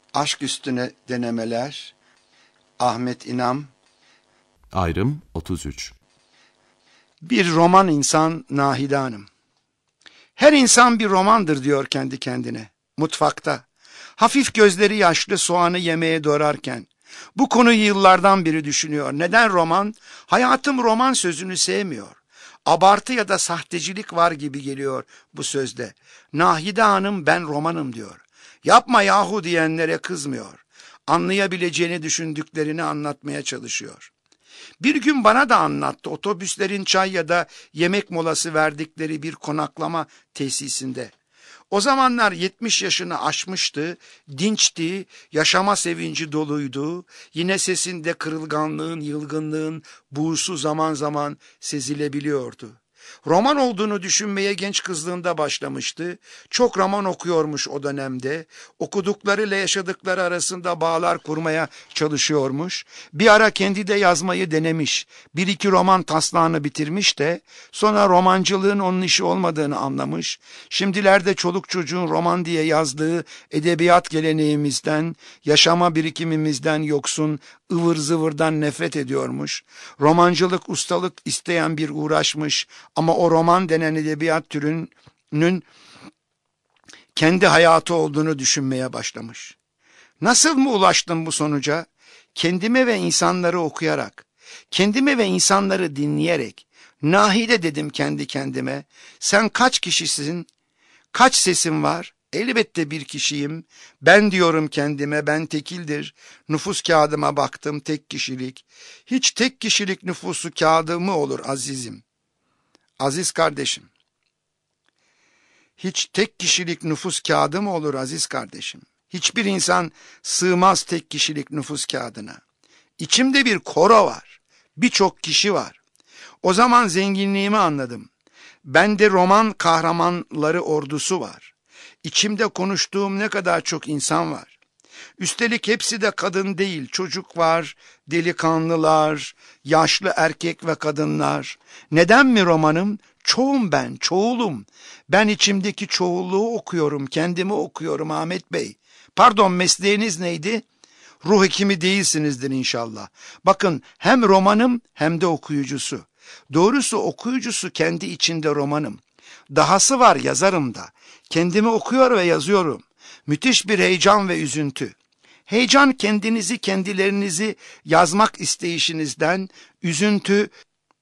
Aşk üstüne denemeler. Ahmet İnam. Ayrım 33. Bir roman insan Nahide Hanım. Her insan bir romandır diyor kendi kendine. Mutfakta. Hafif gözleri yaşlı soğanı yemeğe doğrarken. Bu konuyu yıllardan beri düşünüyor. Neden roman? Hayatım roman sözünü sevmiyor. Abartı ya da sahtecilik var gibi geliyor bu sözde. Nahide Hanım ben romanım diyor. Yapma yahu diyenlere kızmıyor. Anlayabileceğini düşündüklerini anlatmaya çalışıyor. Bir gün bana da anlattı otobüslerin çay ya da yemek molası verdikleri bir konaklama tesisinde. O zamanlar 70 yaşını aşmıştı, dinçti, yaşama sevinci doluydu. Yine sesinde kırılganlığın, yılgınlığın buğusu zaman zaman sezilebiliyordu. Roman olduğunu düşünmeye genç kızlığında başlamıştı. Çok roman okuyormuş o dönemde. Okuduklarıyla yaşadıkları arasında bağlar kurmaya çalışıyormuş. Bir ara kendi de yazmayı denemiş. Bir iki roman taslağını bitirmiş de sonra romancılığın onun işi olmadığını anlamış. Şimdilerde çoluk çocuğun roman diye yazdığı edebiyat geleneğimizden, yaşama birikimimizden yoksun, ıvır zıvırdan nefret ediyormuş. Romancılık ustalık isteyen bir uğraşmış ama o roman denen edebiyat türünün kendi hayatı olduğunu düşünmeye başlamış. Nasıl mı ulaştım bu sonuca? Kendime ve insanları okuyarak, kendime ve insanları dinleyerek. Nahide dedim kendi kendime. Sen kaç kişisin? Kaç sesin var? Elbette bir kişiyim. Ben diyorum kendime, ben tekildir. Nüfus kağıdıma baktım, tek kişilik. Hiç tek kişilik nüfusu kağıdı mı olur azizim? Aziz kardeşim. Hiç tek kişilik nüfus kağıdı mı olur aziz kardeşim? Hiçbir insan sığmaz tek kişilik nüfus kağıdına. İçimde bir koro var. Birçok kişi var. O zaman zenginliğimi anladım. Bende roman kahramanları ordusu var. İçimde konuştuğum ne kadar çok insan var. Üstelik hepsi de kadın değil, çocuk var, delikanlılar, yaşlı erkek ve kadınlar. Neden mi romanım? Çoğum ben, çoğulum. Ben içimdeki çoğulluğu okuyorum, kendimi okuyorum Ahmet Bey. Pardon, mesleğiniz neydi? Ruh hekimi değilsinizdir inşallah. Bakın hem romanım hem de okuyucusu. Doğrusu okuyucusu kendi içinde romanım. Dahası var yazarım da. Kendimi okuyor ve yazıyorum. Müthiş bir heyecan ve üzüntü. Heyecan kendinizi, kendilerinizi yazmak isteyişinizden, üzüntü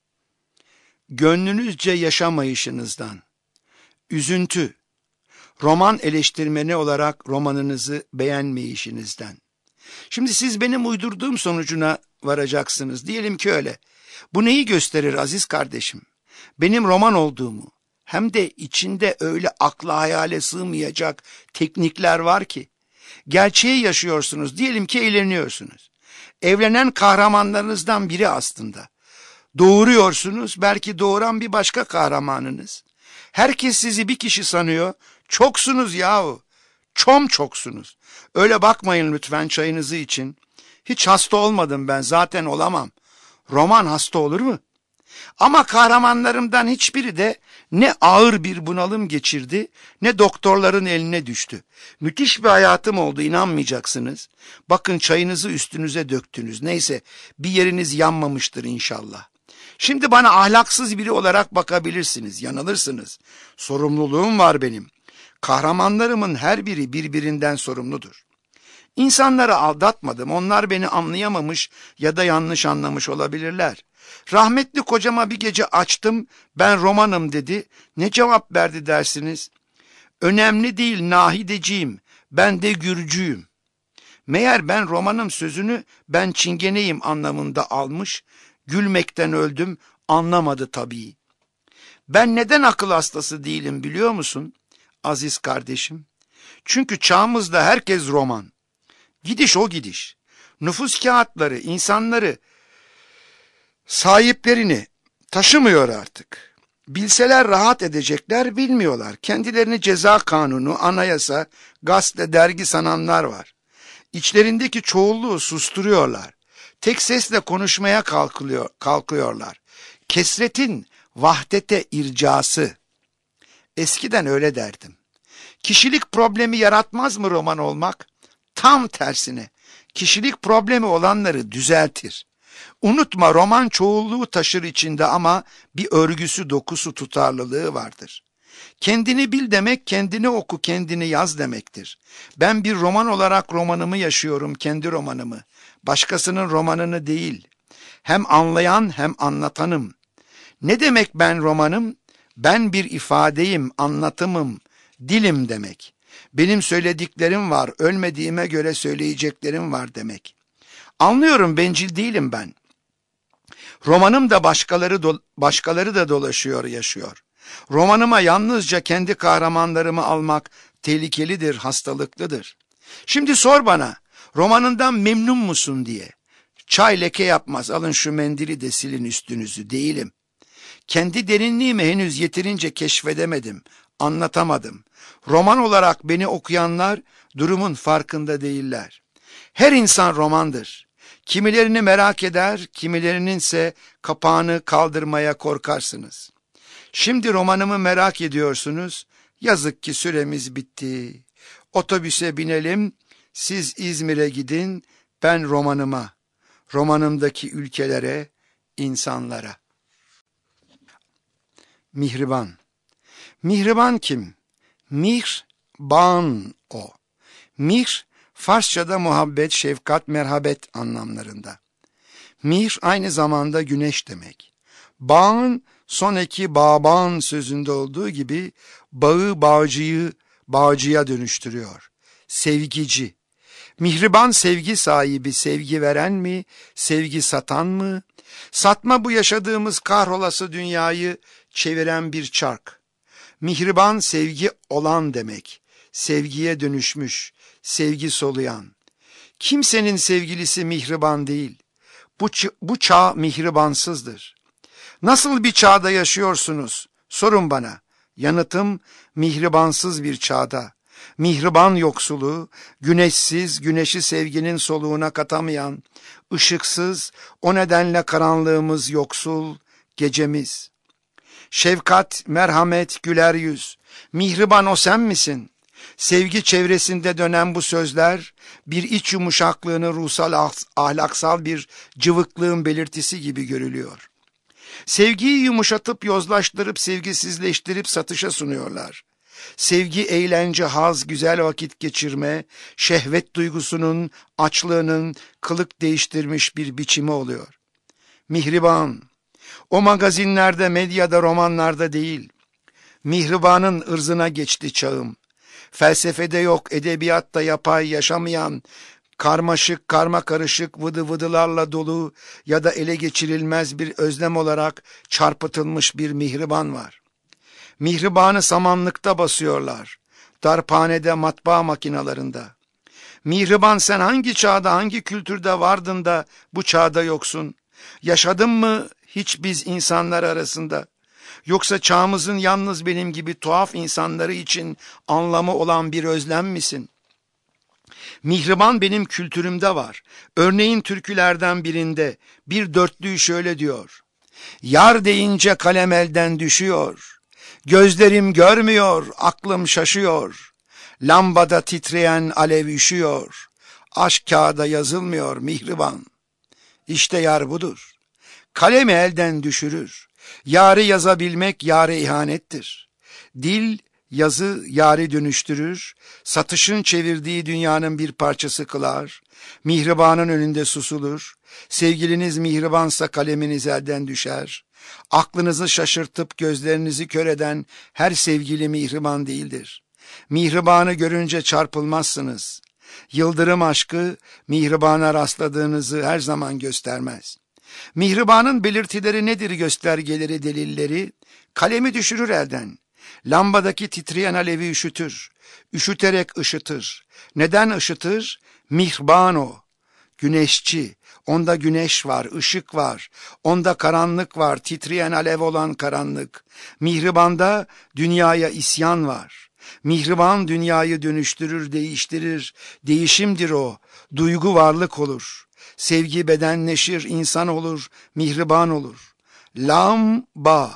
gönlünüzce yaşamayışınızdan. Üzüntü, roman eleştirmeni olarak romanınızı beğenmeyişinizden. Şimdi siz benim uydurduğum sonucuna varacaksınız. Diyelim ki öyle. Bu neyi gösterir aziz kardeşim? Benim roman olduğumu, hem de içinde öyle akla hayale sığmayacak teknikler var ki. Gerçeği yaşıyorsunuz, diyelim ki eğleniyorsunuz. Evlenen kahramanlarınızdan biri aslında. Doğuruyorsunuz, belki doğuran bir başka kahramanınız. Herkes sizi bir kişi sanıyor. Çoksunuz yahu. Çoksunuz. Öyle bakmayın lütfen çayınızı için. Hiç hasta olmadım ben, zaten olamam. Roman hasta olur mu? Ama kahramanlarımdan hiçbiri de ne ağır bir bunalım geçirdi, ne doktorların eline düştü. Müthiş bir hayatım oldu, inanmayacaksınız. Bakın çayınızı üstünüze döktünüz. Neyse, bir yeriniz yanmamıştır inşallah. Şimdi bana ahlaksız biri olarak bakabilirsiniz, yanılırsınız. Sorumluluğum var benim. Kahramanlarımın her biri birbirinden sorumludur. İnsanları aldatmadım, onlar beni anlayamamış ya da yanlış anlamış olabilirler. Rahmetli kocama bir gece açtım, ben romanım dedi. Ne cevap verdi dersiniz? Önemli değil, Nahideciğim, ben de Gürcüyüm. Meğer ben romanım sözünü ben çingeneyim anlamında almış. Gülmekten öldüm, anlamadı tabii. Ben neden akıl hastası değilim biliyor musun aziz kardeşim? Çünkü çağımızda herkes roman. Gidiş o gidiş. Nüfus kağıtları insanları, sahiplerini taşımıyor artık. Bilseler rahat edecekler, bilmiyorlar. Kendilerini ceza kanunu, anayasa, gazete, dergi sananlar var. İçlerindeki çoğulluğu susturuyorlar. Tek sesle konuşmaya kalkıyorlar. Kesretin vahdete ircası. Eskiden öyle derdim. Kişilik problemi yaratmaz mı roman olmak? Tam tersine kişilik problemi olanları düzeltir. Unutma, roman çoğulluğu taşır içinde ama bir örgüsü, dokusu, tutarlılığı vardır. Kendini bil demek, kendini oku, kendini yaz demektir. Ben bir roman olarak romanımı yaşıyorum, kendi romanımı. Başkasının romanını değil. Hem anlayan hem anlatanım. Ne demek ben romanım? Ben bir ifadeyim, anlatımım, dilim demek. Benim söylediklerim var, ölmediğime göre söyleyeceklerim var demek. Anlıyorum, bencil değilim ben. Romanım da başkaları da dolaşıyor, yaşıyor. Romanıma yalnızca kendi kahramanlarımı almak tehlikelidir, hastalıklıdır. Şimdi sor bana, romanından memnun musun diye. Çay leke yapmaz, alın şu mendili de silin üstünüzü. Değilim. Kendi derinliğimi henüz yeterince keşfedemedim, anlatamadım. Roman olarak beni okuyanlar durumun farkında değiller. Her insan romandır. Kimilerini merak eder, kimilerininse kapağını kaldırmaya korkarsınız. Şimdi romanımı merak ediyorsunuz. Yazık ki süremiz bitti. Otobüse binelim, siz İzmir'e gidin, ben romanıma, romanımdaki ülkelere, insanlara. Mihriban. Mihriban kim? Mihr-ban o. Mihr, Farsçada muhabbet, şefkat, merhamet anlamlarında. Mihr aynı zamanda güneş demek. Ban, son eki baban sözünde olduğu gibi bağı bağcıya dönüştürüyor. Sevgici. Mihriban sevgi sahibi, sevgi veren mi, sevgi satan mı? Satma bu yaşadığımız kahrolası dünyayı çeviren bir çark. Mihriban sevgi olan demek. Sevgiye dönüşmüş, sevgi soluyan. Kimsenin sevgilisi mihriban değil. Bu çağ mihribansızdır. Nasıl bir çağda yaşıyorsunuz? Sorun bana. Yanıtım mihribansız bir çağda. Mihriban yoksulu, güneşsiz, güneşi sevginin soluğuna katamayan, ışıksız, o nedenle karanlığımız yoksul, gecemiz. Şefkat, merhamet, güler yüz. Mihriban o sen misin? Sevgi çevresinde dönen bu sözler, bir iç yumuşaklığını ruhsal, ahlaksal bir cıvıklığın belirtisi gibi görülüyor. Sevgiyi yumuşatıp yozlaştırıp sevgisizleştirip satışa sunuyorlar. Sevgi, eğlence, haz, güzel vakit geçirme, şehvet duygusunun, açlığının kılık değiştirmiş bir biçimi oluyor. Mihriban, o magazinlerde, medyada, romanlarda değil. Mihribanın ırzına geçti çağım. Felsefede yok, edebiyatta yapay, yaşamayan, karmaşık, karma karışık, vıdı vıdılarla dolu ya da ele geçirilmez bir özlem olarak çarpıtılmış bir mihriban var. Mihribanı samanlıkta basıyorlar, darphanede, matbaa makinalarında. Mihriban, sen hangi çağda, hangi kültürde vardın da bu çağda yoksun? Yaşadın mı hiç biz insanlar arasında? Yoksa çağımızın yalnız benim gibi tuhaf insanları için anlamı olan bir özlem misin? Mihriban benim kültürümde var. Örneğin türkülerden birinde bir dörtlüğü şöyle diyor. Yar deyince kalem elden düşüyor. Gözlerim görmüyor, aklım şaşıyor. Lambada titreyen alev üşüyor. Aşk kağıda yazılmıyor mihriban. İşte yar budur. Kalemi elden düşürür. Yarı yazabilmek yâre ihanettir. Dil, yazı yâri dönüştürür. Satışın çevirdiği dünyanın bir parçası kılar. Mihribanın önünde susulur. Sevgiliniz mihribansa kaleminiz elden düşer. Aklınızı şaşırtıp gözlerinizi kör eden her sevgili mihriban değildir. Mihribanı görünce çarpılmazsınız. Yıldırım aşkı mihribana rastladığınızı her zaman göstermez. Mihribanın belirtileri nedir, göstergeleri, delilleri? Kalemi düşürür elden. Lambadaki titreyen alevi üşütür. Üşüterek ışıtır. Neden ışıtır? Mihriban o. Güneşçi. Onda güneş var, ışık var. Onda karanlık var, titreyen alev olan karanlık. Mihribanda dünyaya isyan var. Mihriban dünyayı dönüştürür, değiştirir. Değişimdir o. Duygu varlık olur. Sevgi bedenleşir, insan olur, mihriban olur. Lamba,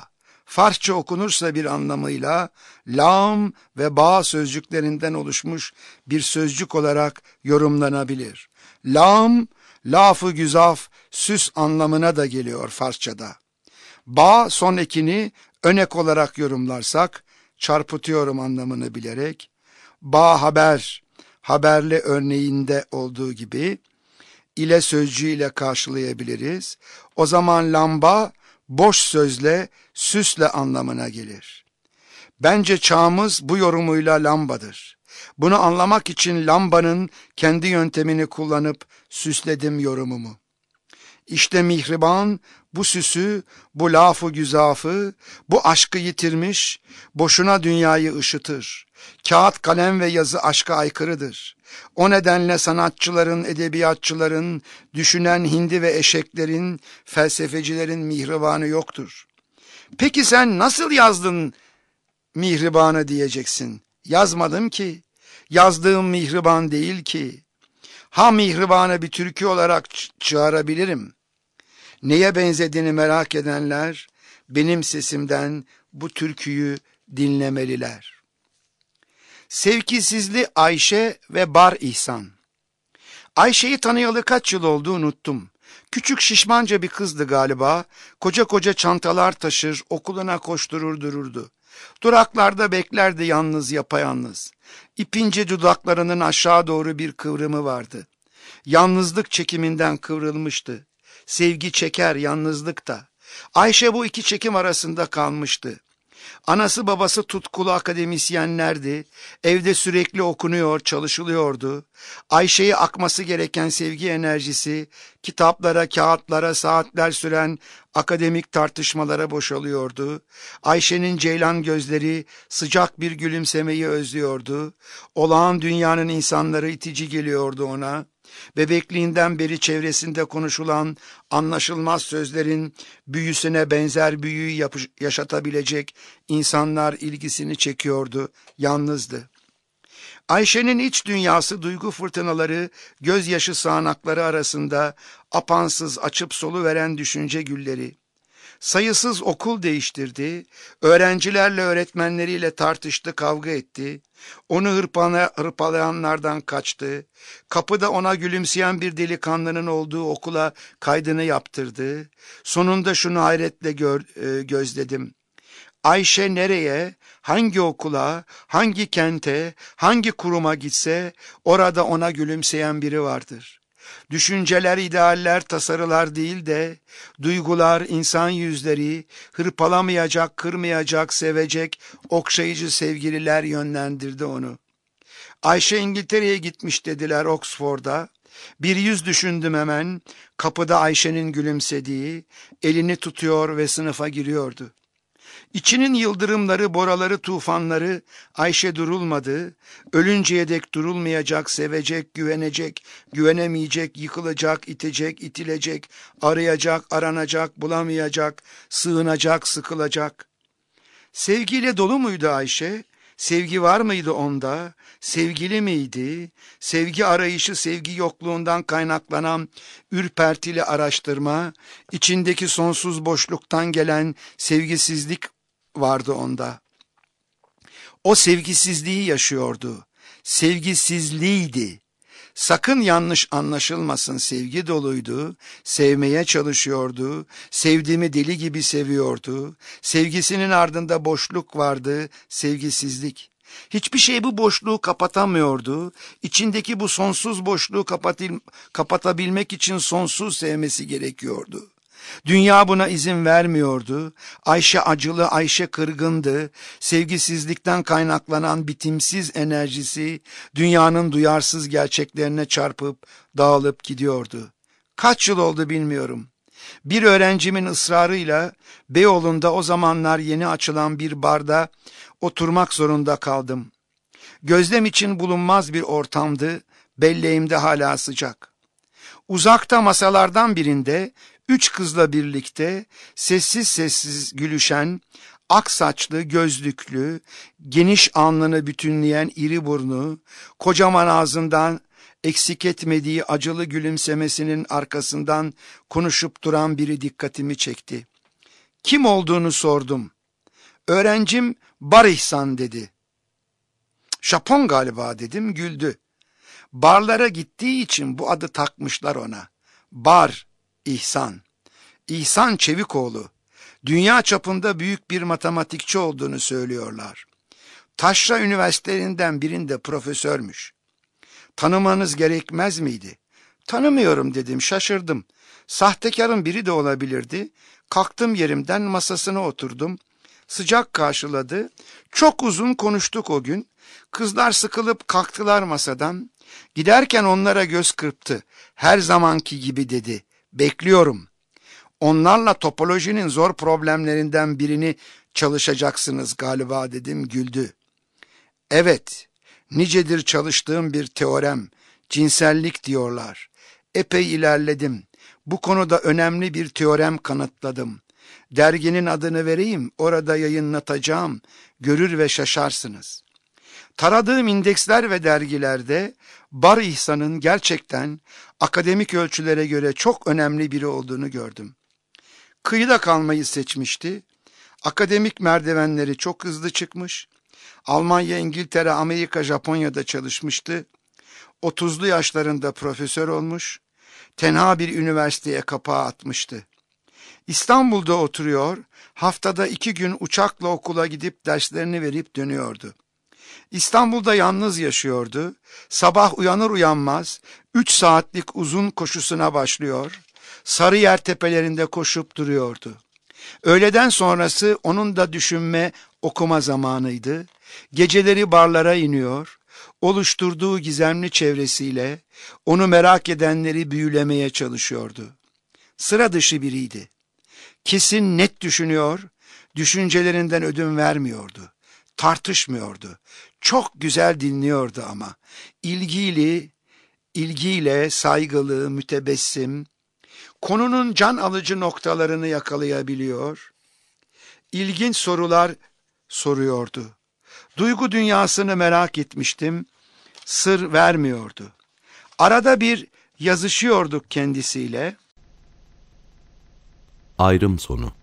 Farsça okunursa bir anlamıyla lam ve ba sözcüklerinden oluşmuş bir sözcük olarak yorumlanabilir. Lam, laf-ı güzaf, süs anlamına da geliyor Farsçada. Ba son ekini önek olarak yorumlarsak, çarpıtıyorum anlamını bilerek, ba haber, haberle örneğinde olduğu gibi ile sözcüğüyle karşılayabiliriz. O zaman lamba boş sözle, süsle anlamına gelir. Bence çağımız bu yorumuyla lambadır. Bunu anlamak için lambanın kendi yöntemini kullanıp süsledim yorumumu. İşte mihriban bu süsü, bu lafı güzafı, bu aşkı yitirmiş, boşuna dünyayı ışıtır. Kağıt, kalem ve yazı aşka aykırıdır. O nedenle sanatçıların, edebiyatçıların, düşünen hindi ve eşeklerin, felsefecilerin mihribanı yoktur. Peki sen nasıl yazdın mihribanı diyeceksin. Yazmadım ki, yazdığım mihriban değil ki. Ha mihribanı bir türkü olarak çağırabilirim. Neye benzediğini merak edenler, benim sesimden bu türküyü dinlemeliler. Sevgisizli Ayşe ve Bar İhsan. Ayşe'yi tanıyalı kaç yıl oldu unuttum. Küçük şişmanca bir kızdı galiba. Koca koca çantalar taşır, okuluna koşturur dururdu. Duraklarda beklerdi yalnız yapayalnız. İpince dudaklarının aşağı doğru bir kıvrımı vardı. Yalnızlık çekiminden kıvrılmıştı. Sevgi çeker, yalnızlık da. Ayşe bu iki çekim arasında kalmıştı. Anası babası tutkulu akademisyenlerdi. Evde sürekli okunuyor, çalışılıyordu. Ayşe'ye akması gereken sevgi enerjisi, kitaplara, kağıtlara, saatler süren akademik tartışmalara boşalıyordu. Ayşe'nin ceylan gözleri sıcak bir gülümsemeyi özlüyordu. Olağan dünyanın insanları itici geliyordu ona. Bebekliğinden beri çevresinde konuşulan anlaşılmaz sözlerin büyüsüne benzer büyüyü yaşatabilecek insanlar ilgisini çekiyordu, yalnızdı. Ayşe'nin iç dünyası duygu fırtınaları, gözyaşı sağanakları arasında apansız açıp soluveren düşünce gülleri. Sayısız okul değiştirdi, öğrencilerle öğretmenleriyle tartıştı, kavga etti. Onu hırpalayanlardan kaçtı. Kapıda ona gülümseyen bir delikanlının olduğu okula kaydını yaptırdı. Sonunda şunu hayretle gözledim. Ayşe nereye, hangi okula, hangi kente, hangi kuruma gitse orada ona gülümseyen biri vardır. Düşünceler, idealler, tasarılar değil de duygular, insan yüzleri, hırpalamayacak, kırmayacak, sevecek, okşayıcı sevgililer yönlendirdi onu. Ayşe İngiltere'ye gitmiş dediler Oxford'a. Bir yüz düşündüm hemen, kapıda Ayşe'nin gülümsediği, elini tutuyor ve sınıfa giriyordu. İçinin yıldırımları, boraları, tufanları, Ayşe durulmadı, ölünceye dek durulmayacak, sevecek, güvenecek, güvenemeyecek, yıkılacak, itecek, itilecek, arayacak, aranacak, bulamayacak, sığınacak, sıkılacak. Sevgiyle dolu muydu Ayşe? Sevgi var mıydı onda? Sevgili miydi? Sevgi arayışı, sevgi yokluğundan kaynaklanan ürpertili araştırma, içindeki sonsuz boşluktan gelen sevgisizlik vardı onda. O sevgisizliği yaşıyordu. Sevgisizliğiydi. Sakın yanlış anlaşılmasın, sevgi doluydu, sevmeye çalışıyordu, sevdiğimi deli gibi seviyordu, sevgisinin ardında boşluk vardı, sevgisizlik. Hiçbir şey bu boşluğu kapatamıyordu, içindeki bu sonsuz boşluğu kapatabilmek için sonsuz sevmesi gerekiyordu. Dünya buna izin vermiyordu. Ayşe acılı, Ayşe kırgındı. Sevgisizlikten kaynaklanan bitimsiz enerjisi dünyanın duyarsız gerçeklerine çarpıp dağılıp gidiyordu. Kaç yıl oldu bilmiyorum. Bir öğrencimin ısrarıyla Beyoğlu'nda o zamanlar yeni açılan bir barda oturmak zorunda kaldım. Gözlem için bulunmaz bir ortamdı, belleğimde hala sıcak. Uzakta masalardan birinde 3 kızla birlikte sessiz sessiz gülüşen, ak saçlı, gözlüklü, geniş alnını bütünleyen iri burnu, kocaman ağzından eksik etmediği acılı gülümsemesinin arkasından konuşup duran biri dikkatimi çekti. Kim olduğunu sordum. Öğrencim Bar İhsan dedi. Japon galiba dedim, güldü. Barlara gittiği için bu adı takmışlar ona. Bar İhsan. İhsan Çevikoğlu. Dünya çapında büyük bir matematikçi olduğunu söylüyorlar. Taşra Üniversitelerinden birinde profesörmüş. Tanımanız gerekmez miydi? Tanımıyorum dedim, şaşırdım. Sahtekarın biri de olabilirdi. Kalktım yerimden, masasına oturdum. Sıcak karşıladı. Çok uzun konuştuk o gün. Kızlar sıkılıp kalktılar masadan. Giderken onlara göz kırptı. Her zamanki gibi dedi. Bekliyorum. Onlarla topolojinin zor problemlerinden birini çalışacaksınız galiba dedim, güldü. Evet, nicedir çalıştığım bir teorem, cinsellik diyorlar. Epey ilerledim. Bu konuda önemli bir teorem kanıtladım. Derginin adını vereyim, orada yayınlatacağım. Görür ve şaşarsınız. Taradığım indeksler ve dergilerde Bar İhsan'ın gerçekten akademik ölçülere göre çok önemli biri olduğunu gördüm. Kıyıda kalmayı seçmişti. Akademik merdivenleri çok hızlı çıkmış. Almanya, İngiltere, Amerika, Japonya'da çalışmıştı. 30'lu yaşlarında profesör olmuş. Tenha bir üniversiteye kapağı atmıştı. İstanbul'da oturuyor, haftada 2 gün uçakla okula gidip derslerini verip dönüyordu. İstanbul'da yalnız yaşıyordu. Sabah uyanır uyanmaz 3 saatlik uzun koşusuna başlıyor. Sarıyer tepelerinde koşup duruyordu. Öğleden sonrası onun da düşünme, okuma zamanıydı. Geceleri barlara iniyor, oluşturduğu gizemli çevresiyle onu merak edenleri büyülemeye çalışıyordu. Sıra dışı biriydi. Kesin net düşünüyor, düşüncelerinden ödün vermiyordu. Tartışmıyordu. Çok güzel dinliyordu ama. İlgiyle saygılı, mütebessim, konunun can alıcı noktalarını yakalayabiliyor, ilginç sorular soruyordu. Duygu dünyasını merak etmiştim, sır vermiyordu. Arada bir yazışıyorduk kendisiyle. Ayrım sonu.